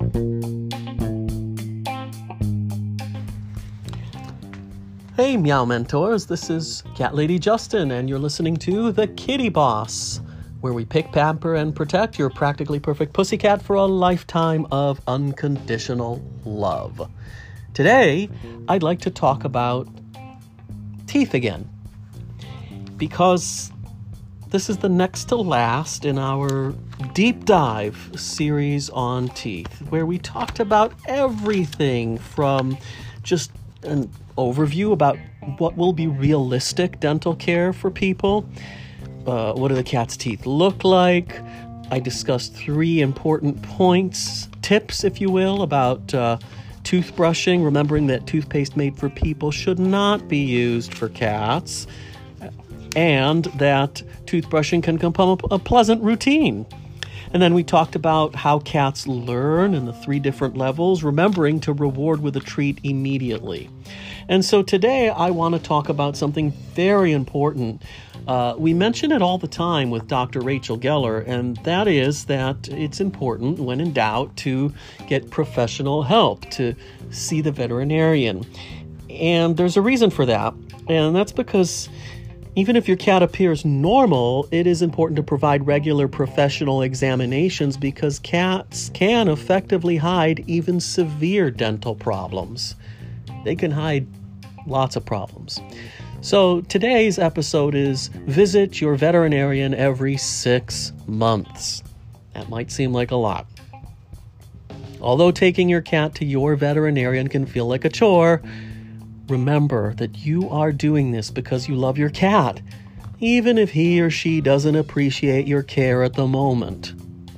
Hey Meow Mentors, this is Cat Lady Justin, and you're listening to The Kitty Boss, where we pick, pamper, and protect your practically perfect pussycat for a lifetime of unconditional love. Today, I'd like to talk about teeth again, because this is the next to last in our deep dive series on teeth, where we talked about everything from just an overview about what will be realistic dental care for people. What do the cat's teeth look like? I discussed 3 important points, tips, if you will, about toothbrushing, remembering that toothpaste made for people should not be used for cats, and that toothbrushing can become a pleasant routine. And then we talked about how cats learn in the 3 different levels, remembering to reward with a treat immediately. And so today I want to talk about something very important. We mention it all the time with Dr. Rachel Geller, and that is that it's important, when in doubt, to get professional help, to see the veterinarian. And there's a reason for that, and that's because even if your cat appears normal, it is important to provide regular professional examinations, because cats can effectively hide even severe dental problems. They can hide lots of problems. So today's episode is visit your veterinarian every 6 months. That might seem like a lot. Although taking your cat to your veterinarian can feel like a chore, remember that you are doing this because you love your cat, even if he or she doesn't appreciate your care at the moment.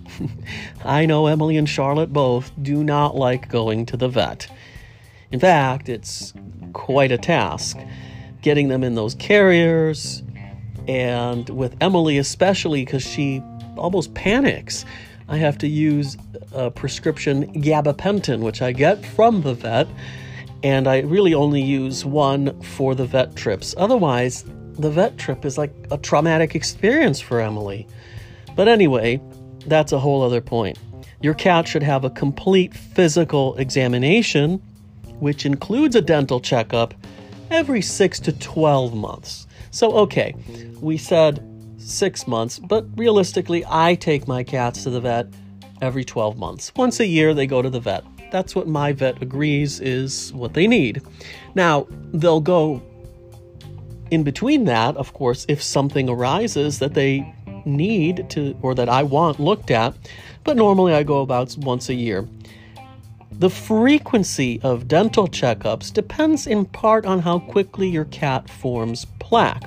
I know Emily and Charlotte both do not like going to the vet. In fact, it's quite a task getting them in those carriers, and with Emily especially, because she almost panics. I have to use a prescription gabapentin, which I get from the vet, and I really only use one for the vet trips. Otherwise, the vet trip is like a traumatic experience for Emily. But anyway, that's a whole other point. Your cat should have a complete physical examination, which includes a dental checkup, every 6 to 12 months. So, okay, we said 6 months, but realistically, I take my cats to the vet every 12 months. Once a year, they go to the vet. That's what my vet agrees is what they need. Now, they'll go in between that, of course, if something arises that they need to, or that I want looked at, but normally I go about once a year. The frequency of dental checkups depends in part on how quickly your cat forms plaque.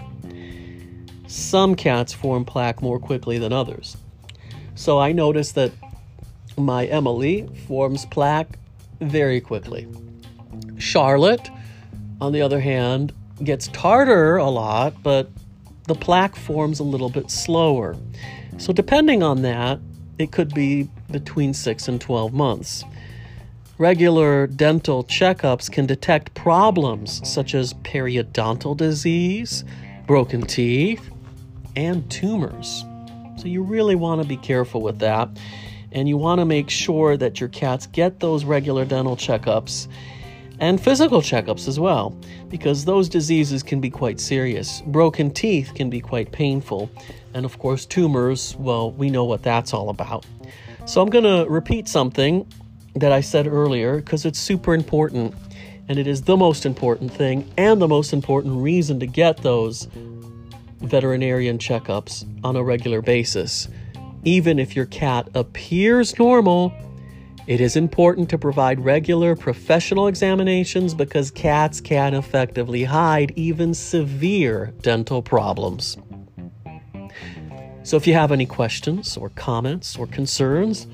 Some cats form plaque more quickly than others. So I noticed that my Emily forms plaque very quickly. Charlotte, on the other hand, gets tartar a lot, but the plaque forms a little bit slower. So depending on that, it could be between 6 and 12 months. Regular dental checkups can detect problems such as periodontal disease, broken teeth, and tumors. So you really want to be careful with that. And you want to make sure that your cats get those regular dental checkups and physical checkups as well, because those diseases can be quite serious. Broken teeth can be quite painful. And of course, tumors, well, we know what that's all about. So I'm going to repeat something that I said earlier, because it's super important, and it is the most important thing and the most important reason to get those veterinarian checkups on a regular basis. Even if your cat appears normal, it is important to provide regular professional examinations, because cats can effectively hide even severe dental problems. So if you have any questions or comments or concerns,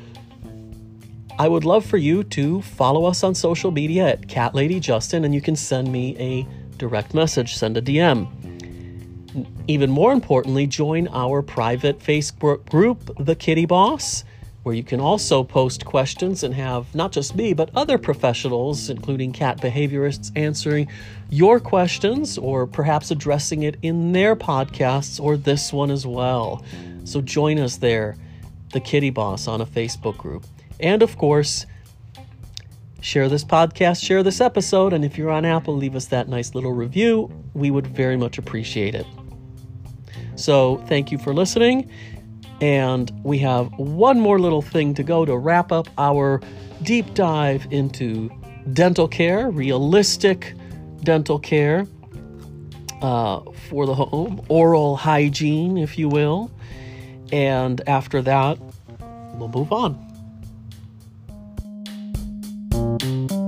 I would love for you to follow us on social media at Cat Lady Justin, and you can send me a direct message, send a DM. Even more importantly, join our private Facebook group, The Kitty Boss, where you can also post questions and have not just me, but other professionals, including cat behaviorists, answering your questions or perhaps addressing it in their podcasts or this one as well. So join us there, The Kitty Boss, on a Facebook group. And of course, Share this podcast, share this episode, and if you're on Apple, leave us that nice little review. We would very much appreciate it. So thank you for listening. And we have one more little thing to go to wrap up our deep dive into dental care, realistic dental care for the home, oral hygiene, if you will. And after that, we'll move on.